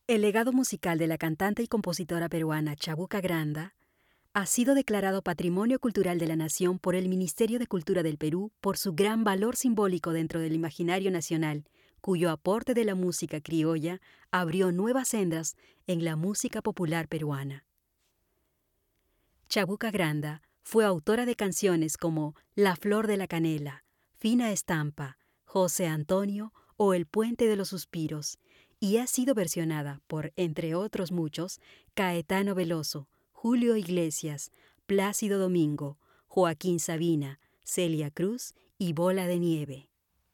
El legado musical de la cantante y compositora peruana Chabuca Granda ha sido declarado Patrimonio Cultural de la Nación por el Ministerio de Cultura del Perú por su gran valor simbólico dentro del imaginario nacional, cuyo aporte de la música criolla abrió nuevas sendas en la música popular peruana. Chabuca Granda fue autora de canciones como La Flor de la Canela, Fina Estampa, José Antonio o El Puente de los Suspiros, y ha sido versionada por, entre otros muchos, Caetano Veloso, Julio Iglesias, Plácido Domingo, Joaquín Sabina, Celia Cruz y Bola de Nieve.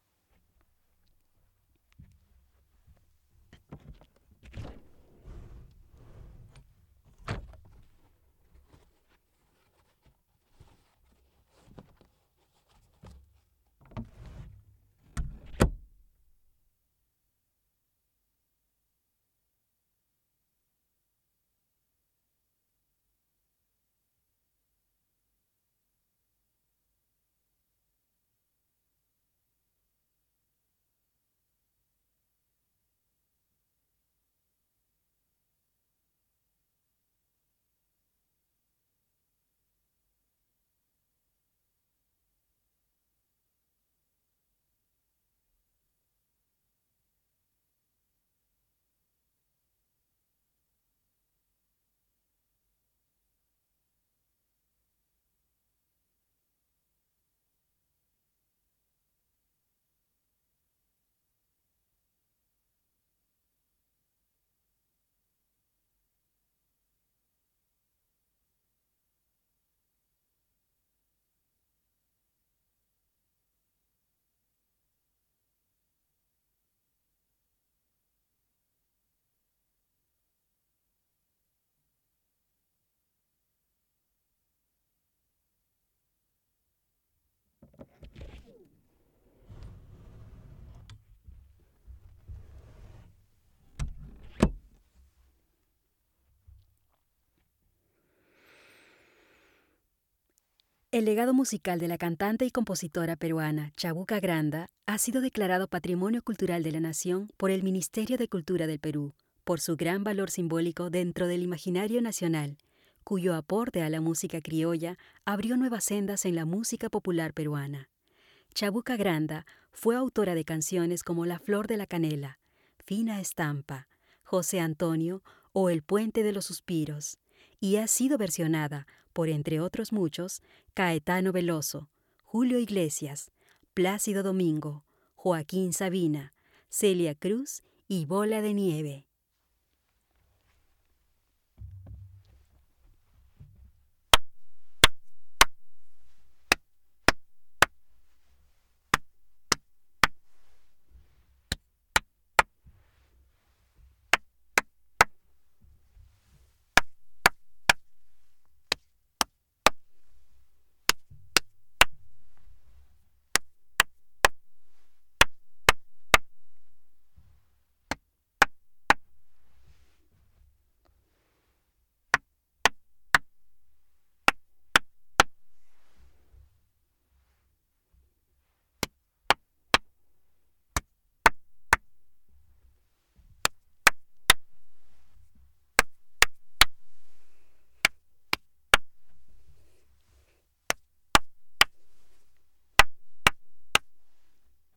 El legado musical de la cantante y compositora peruana Chabuca Granda ha sido declarado Patrimonio Cultural de la Nación por el Ministerio de Cultura del Perú, por su gran valor simbólico dentro del imaginario nacional, cuyo aporte a la música criolla abrió nuevas sendas en la música popular peruana. Chabuca Granda fue autora de canciones como La Flor de la Canela, Fina Estampa, José Antonio o El Puente de los Suspiros, y ha sido versionada por, entre otros muchos, Caetano Veloso, Julio Iglesias, Plácido Domingo, Joaquín Sabina, Celia Cruz y Bola de Nieve.